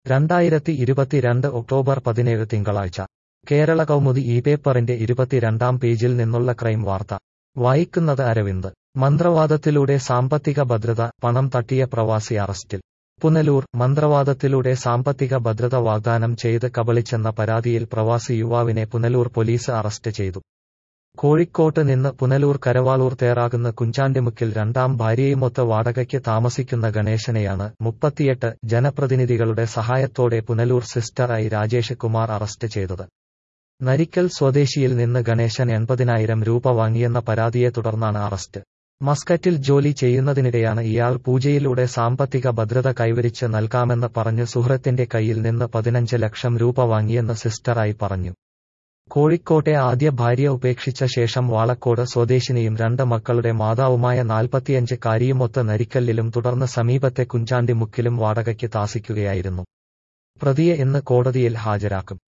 2022 October 17 തിങ്കളാഴ്ച കേരള കൗമുദി ഈ പേപ്പറിന്റെ 22-ാം പേജിൽ നിന്നുള്ള ക്രൈം വാർത്ത വായിക്കുന്നത് അരവിന്ദ്. മന്ത്രവാദത്തിലൂടെ സാമ്പത്തിക ഭദ്രത, പണം തട്ടിയ പ്രവാസി അറസ്റ്റിൽ. പുനലൂർ. മന്ത്രവാദത്തിലൂടെ സാമ്പത്തിക ഭദ്രത വാഗ്ദാനം ചെയ്ത് കബളിച്ചെന്ന പരാതിയിൽ പ്രവാസി യുവാവിനെ പുനലൂർ പോലീസ് അറസ്റ്റ് ചെയ്തു. കോഴിക്കോട്ട് നിന്ന് പുനലൂർ കരവാളൂർ തേറാകുന്ന കുഞ്ചാണ്ടിമുക്കിൽ രണ്ടാം ഭാര്യയുമൊത്ത് വാടകയ്ക്ക് താമസിക്കുന്ന ഗണേശനെയാണ് 38 ജനപ്രതിനിധികളുടെ സഹായത്തോടെ പുനലൂർ സിസ്റ്റർ ഐ രാജേഷ് കുമാർ അറസ്റ്റ് ചെയ്തത്. നരിക്കൽ സ്വദേശിയിൽ നിന്ന് ഗണേശൻ 80,000 രൂപ വാങ്ങിയെന്ന പരാതിയെ തുടർന്നാണ് അറസ്റ്റ്. മസ്കറ്റിൽ ജോലി ചെയ്യുന്നതിനിടെയാണ് ഇയാൾ പൂജയിലൂടെ സാമ്പത്തിക ഭദ്രത കൈവരിച്ച് നൽകാമെന്ന് പറഞ്ഞ് സുഹൃത്തിന്റെ കയ്യിൽ നിന്ന് 15 ലക്ഷം രൂപ വാങ്ങിയെന്ന് സിസ്റ്റർ ഐ പറഞ്ഞു. കോഴിക്കോട്ടെ ആദ്യ ഭാര്യ ഉപേക്ഷിച്ച ശേഷം വാളക്കോട് സ്വദേശിനിയും 2 മക്കളുടെ മാതാവുമായ 45-കാരിയുമൊത്ത് നരിക്കലിലും തുടർന്ന് സമീപത്തെ കുഞ്ചാണ്ടിമുക്കിലും വാടകയ്ക്ക് താമസിക്കുകയായിരുന്നു. പ്രതിയെ ഇന്ന് കോടതിയിൽ ഹാജരാക്കും.